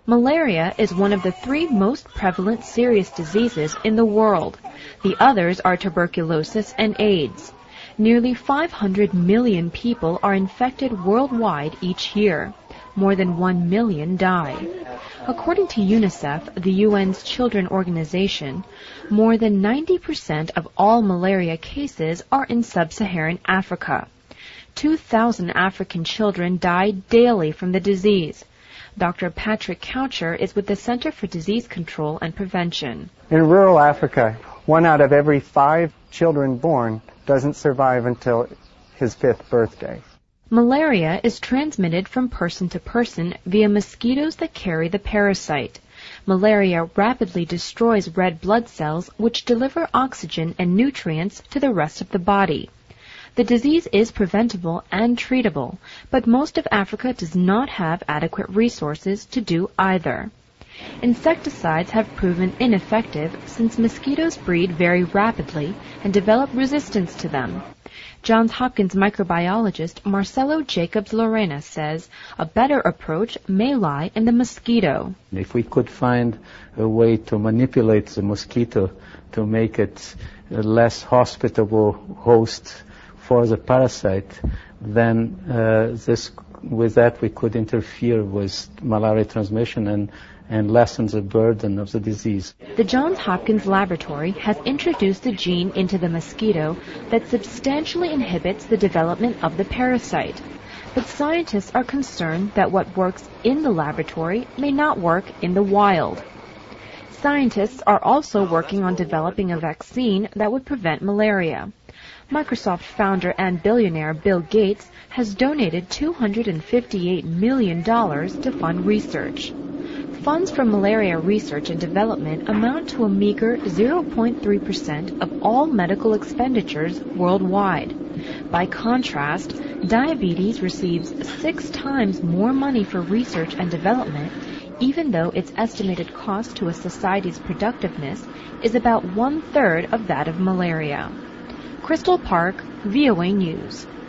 Malaria is one of the 3 most prevalent serious diseases in the world. The others are tuberculosis and AIDS. Nearly 500 million people are infected worldwide each year. More than 1 million die. According to UNICEF, the UN's children organization, more than 90% of all malaria cases are in sub-Saharan Africa. 2,000 African children die daily from the disease. Dr. Patrick Coucher is with the Center for Disease Control and Prevention. In rural Africa, 1 out of every 5 children born doesn't survive until his 5th birthday. Malaria is transmitted from person to person via mosquitoes that carry the parasite. Malaria rapidly destroys red blood cells, which deliver oxygen and nutrients to the rest of the body. The disease is preventable and treatable, but most of Africa does not have adequate resources to do either. Insecticides have proven ineffective since mosquitoes breed very rapidly and develop resistance to them. Johns Hopkins microbiologist Marcelo Jacobs Lorena says a better approach may lie in the mosquito. If we could find a way to manipulate the mosquito to make it a less hospitable host for the parasite, then with that we could interfere with malaria transmission and lessen the burden of the disease. The Johns Hopkins laboratory has introduced a gene into the mosquito that substantially inhibits the development of the parasite. But scientists are concerned that what works in the laboratory may not work in the wild. Scientists are also working on developing a vaccine that would prevent malaria. Microsoft founder and billionaire Bill Gates has donated $258 million to fund research. Funds for malaria research and development amount to a meager 0.3% of all medical expenditures worldwide. By contrast, diabetes receives 6 times more money for research and development, even though its estimated cost to a society's productiveness is about 1/3 of that of malaria. Crystal Park, VOA News.